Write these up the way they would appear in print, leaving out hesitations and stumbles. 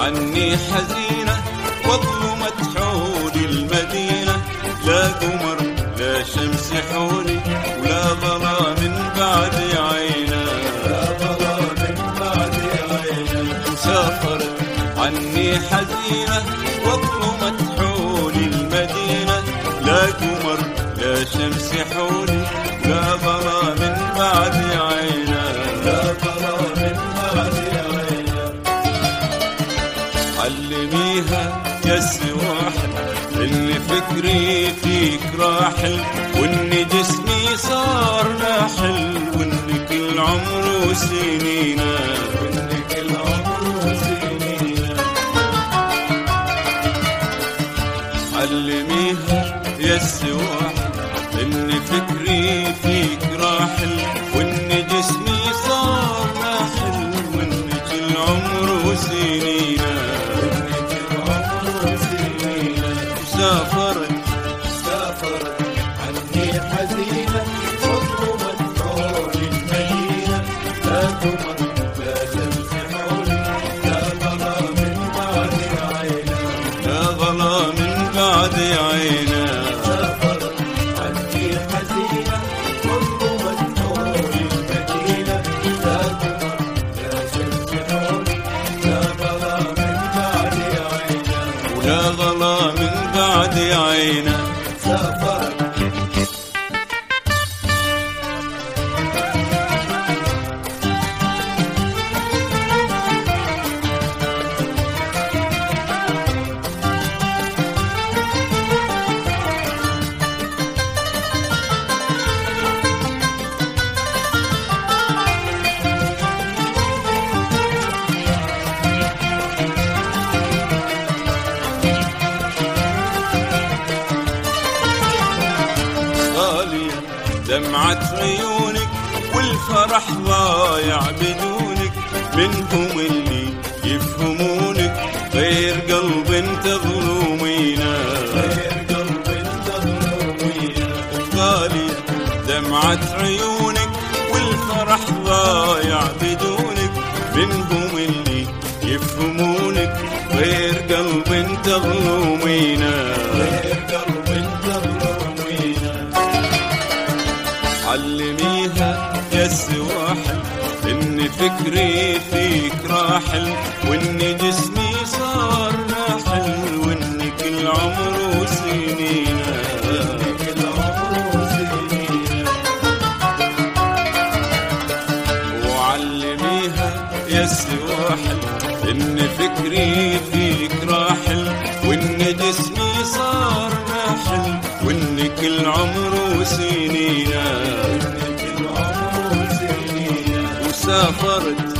عني حزينة واظلمت حولي المدينة، لا قمر لا شمس حولي ولا ظلام بعد عينا، لا ظلام بعد عينا. سافرت عني حزينة واظلمت حولي المدينة، لا قمر لا شمس حولي لا ظلام بعد عينا، لا ظلام بعد عينا. علميها يا السواحل إن فكري فيك راحل، وإن جسمي صار ناحل، وإن كل عمره سنينا، وإن كل عمره سنينا. علميها يا السواحل إن فكري فيك راحل، وإن جسمي صار ناحل، وإن كل عمره سنينا، وإن كل عمره سنينا. سافرت عني حزينة واظلمت حولي المدينة، لا قمر لا شمس حولي لا ظلام بعد عينا، لا ظلام بعد عينا. سافرت عني حزينة واظلمت حولي المدينة، لا قمر لا شمس حولي لا ظلام بعد عينا، ولا ظلام بعد عينا. سافرت. دمعة عيونك والفرح ضايع بدونك، منهم اللي يفهمونك غير قلب تظلمينا، غير قلب تظلمينا. غالية دمعة عيونك والفرح ضايع بدونك، منهم اللي يفهمونك غير قلب تظلمينا، غير قلب تظلمينا. علميها يا السواحل إن فكري فيك راحل، وإن جسمي صار ناحل، وإن كل عمره سنينا، كل عمره سنينا. وعلميها يا السواحل إن فكري فيك راحل، وإن جسمي صار ناحل، وإن كل عمره سنينا، كل عمره سنينا. وسافرت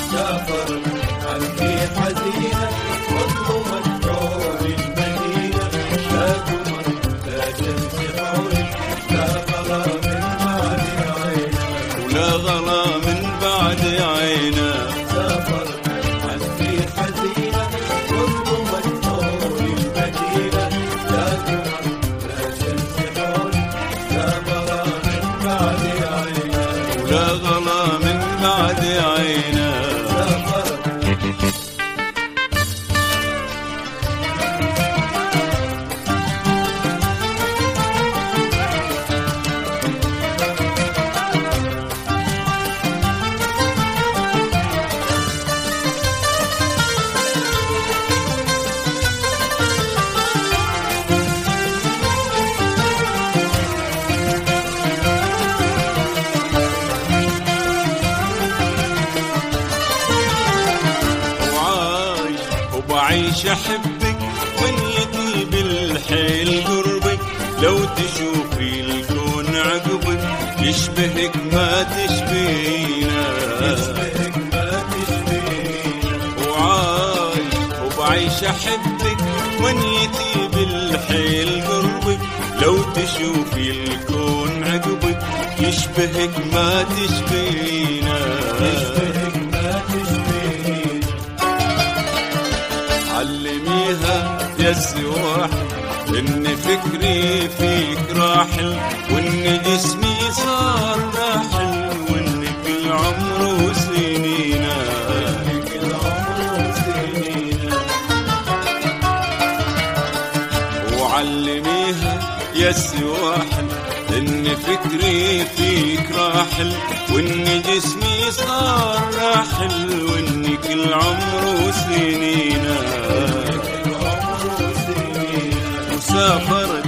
عني حزينة واظلمت حولي المدينة، لا قمر لا شمس حولي لا ظلام بعد عينا، ولا ظلام بعد عينا. سافرت عني حزينة واظلمت حولي المدينة، لا قمر لا شمس حولي لا ظلام بعد عينا، ولا ظلام بعد عينا. سافرت. وبعيش أحبك ونيتي بالحيل قربك، لو تشوفي الكون عقبك يشبهك ما تشبهينا، يشبهك ما تشبهينا. وبعيش أحبك ونيتي بالحيل قربك، لو تشوفي الكون عقبك يشبهك ما تشبهينا، يشبهك ما تشبهينا. علميها يا السواحل إن فكري فيك راحل، وإن جسمي صار ناحل، وإن كل عمره سنينا، كل عمره سنينا. يسواحل، إن فكري فيك راحل، وإن جسمي صار راحل، وإن كل عمره سنينك وسافرت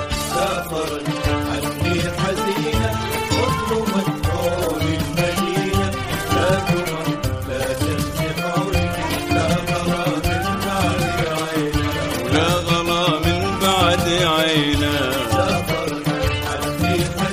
عني حزينة واطلبت طول المدينة، لا تمر لا تنسفعني، لا غلا من بعد عينك، ولا غلا من بعد عينك. سافرت عني حزينة